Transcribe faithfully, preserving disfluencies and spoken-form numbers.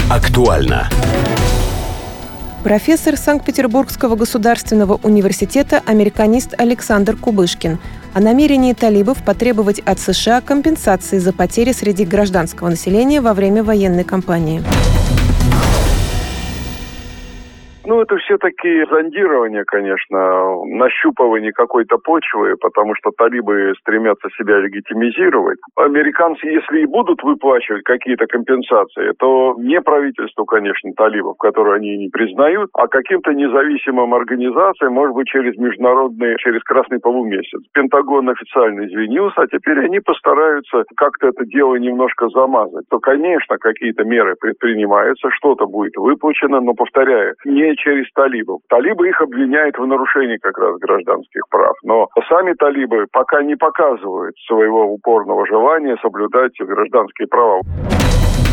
Актуально. Профессор Санкт-Петербургского государственного университета, американист Александр Кубышкин о намерении талибов потребовать от США компенсации за потери среди гражданского населения во время военной кампании. Ну, это все такие зондирования, конечно, нащупывание какой-то почвы, потому что талибы стремятся себя легитимизировать. Американцы, если и будут выплачивать какие-то компенсации, то не правительству, конечно, талибов, которые они не признают, а каким-то независимым организациям, может быть, через международные, через Красный полумесяц. Пентагон официально извинился, а теперь они постараются как-то это дело немножко замазать. То, конечно, какие-то меры предпринимаются, что-то будет выплачено, но, повторяю, не через талибов. Талибы их обвиняют в нарушении как раз гражданских прав. Но сами талибы пока не показывают своего упорного желания соблюдать гражданские права.